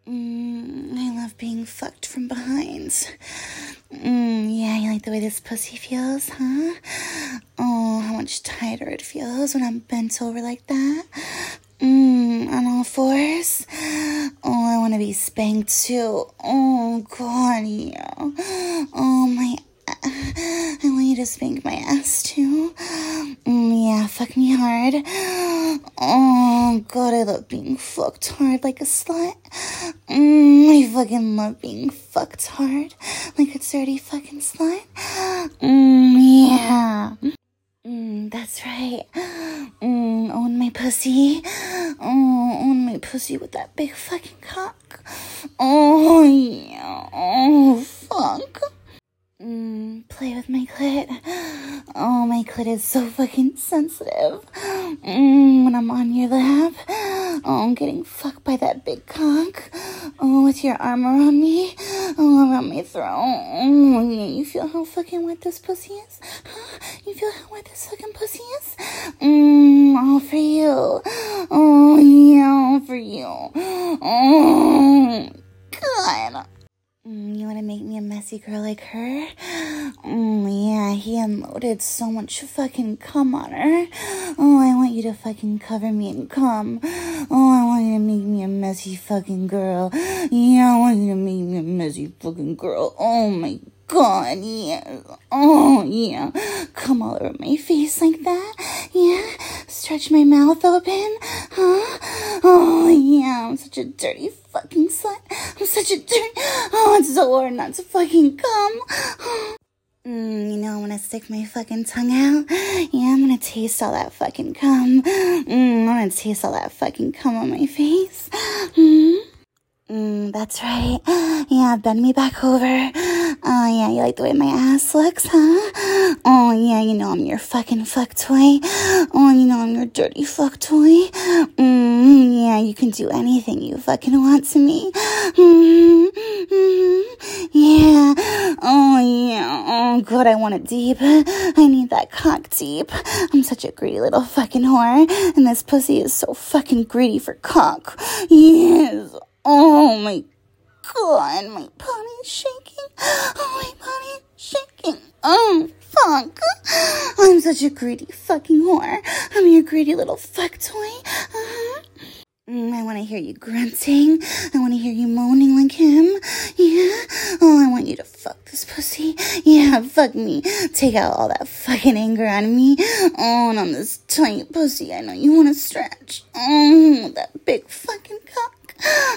I love being fucked from behind. Yeah, you like the way this pussy feels, huh? Oh, how much tighter it feels when I'm bent over like that. On all fours. Oh, I want to be spanked too. Oh, God, yeah. Oh, I want you to spank my ass too. Yeah, fuck me hard. Oh, God, I love being fucked hard like a slut. I fucking love being fucked hard like a dirty fucking slut. Yeah. That's right. Own my pussy. Own my pussy with that big fucking cock. Oh, yeah. Oh, fuck. Play with my clit. Oh, my clit is so fucking sensitive. When I'm on your lap. Oh, I'm getting fucked by that big cock. Oh, with your arm around me. Oh, around my throat. Oh, yeah, you feel how fucking wet this pussy is? Huh? You feel how wet this fucking pussy is? All for you. Oh, yeah, all for you. Oh, God. You want to make me a messy girl like her? Yeah, he unloaded so much fucking cum on her. Oh, I want you to fucking cover me in cum. Oh, I want you to make me a messy fucking girl. Yeah, I want you to make me a messy fucking girl. Oh my God, yeah. Oh, yeah. Come all over my face like that. Yeah. Stretch my mouth open. Huh? Oh, yeah. I'm such a dirty fucking slut. I'm such a dirty... Oh, it's so hard not to fucking come. You know, I'm gonna stick my fucking tongue out. Yeah, I'm gonna taste all that fucking cum. I'm gonna taste all that fucking cum on my face. That's right. Yeah, bend me back over. Oh, yeah, you like the way my ass looks, huh? Oh, yeah, you know I'm your fucking fuck toy. Oh, you know I'm your dirty fuck toy. Yeah, you can do anything you fucking want to me. Yeah. Oh, yeah. Oh, God, I want it deep. I need that cock deep. I'm such a greedy little fucking whore. And this pussy is so fucking greedy for cock. Yes. Oh, my God, my body's shaking. Oh, my body's shaking. Oh, fuck. I'm such a greedy fucking whore. I'm your greedy little fuck toy. I want to hear you grunting. I want to hear you moaning like him. Yeah. Oh, I want you to fuck this pussy. Yeah, fuck me. Take out all that fucking anger on me. Oh, and on this tight pussy, I know you want to stretch. Oh, that big fucking cock.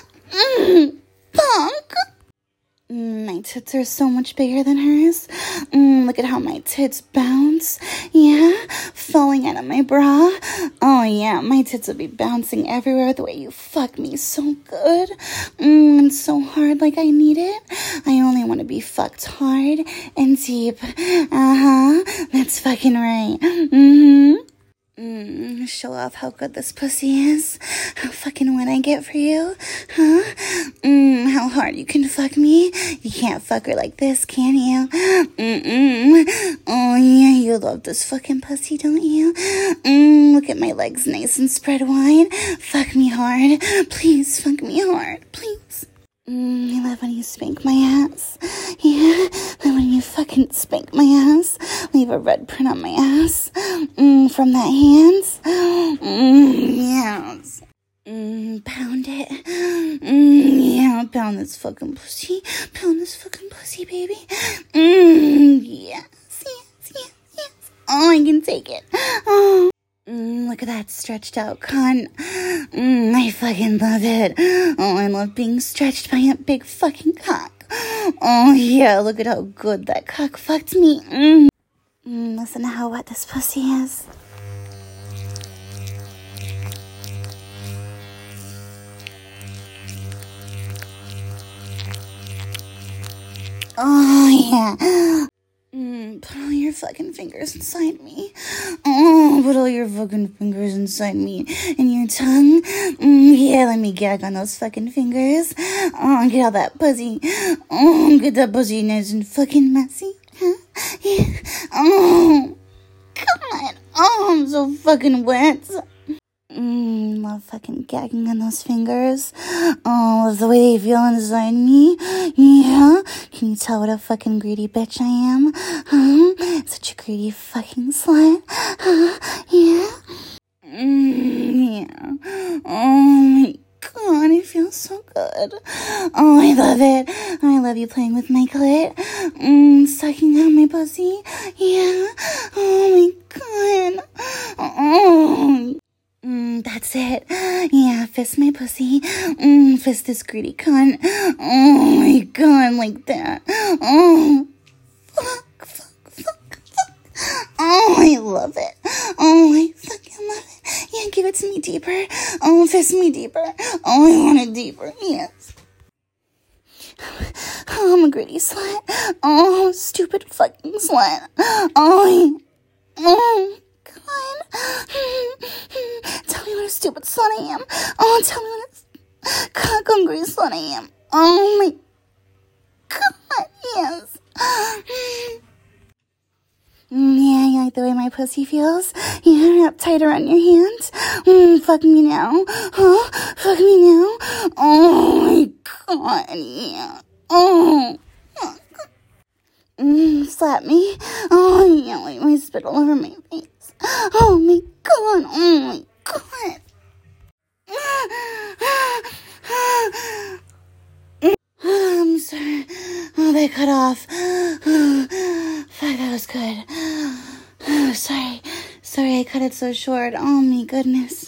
Fuck. My tits are so much bigger than hers. Look at how my tits bounce. Yeah, falling out of my bra. Oh, yeah, my tits will be bouncing everywhere the way you fuck me so good. And so hard like I need it. I only want to be fucked hard and deep. That's fucking right. Show off how good this pussy is. How fucking wet I get for you. Huh? How hard you can fuck me. You can't fuck her like this, can you? Oh, yeah, you love this fucking pussy, don't you? Look at my legs nice and spread wide. Fuck me hard. Please fuck me hard. Please. I love when you spank my ass. Yeah, I love when you fucking spank my ass. Leave a red print on my ass. From that hands. Yes. Pound it. Yeah, pound this fucking pussy. Pound this fucking pussy, baby. Yes, yes, yes, yes. Oh, I can take it. Oh. Look at that stretched out cunt. I fucking love it. Oh, I love being stretched by a big fucking cock. Oh, yeah, look at how good that cock fucked me. Listen to how wet this pussy is. Oh, yeah. Put all your fucking fingers inside me. Oh, put all your fucking fingers inside me. And your tongue. Yeah, let me gag on those fucking fingers. Oh, get all that pussy. Oh, get that pussy nice and fucking messy. Huh? Yeah. Oh, God. Oh, I'm so fucking wet. Love fucking gagging on those fingers. Oh, the way they feel inside me. Yeah. Can you tell what a fucking greedy bitch I am? Such a greedy fucking slut. Yeah. Yeah. Oh my God, it feels so good. Oh, I love it. I love you playing with my clit. Sucking out my pussy. Yeah. Oh my God. Oh. That's it. Yeah, fist my pussy. Fist this greedy cunt. Oh my God, like that. Oh. Fuck. Oh, I love it. Oh, I fucking love it. Yeah, give it to me deeper. Oh, fist me deeper. Oh, I want it deeper. Yes. Oh, I'm a greedy slut. Oh, stupid fucking slut. Oh, God. Tell me what a stupid slut I am. Oh, tell me what a cock-hungry slut I am. Oh, my God, yes. Yeah, you like the way my pussy feels? Yeah, wrap tight around your hands. Fuck me now. Huh? Fuck me now. Oh my God, yeah. Oh. Slap me. Oh, yeah, like my spit all over my face. Oh my God. Oh my God. I'm sorry. Oh, they cut off. Fuck, that was good. Sorry, I cut it so short. Oh my goodness.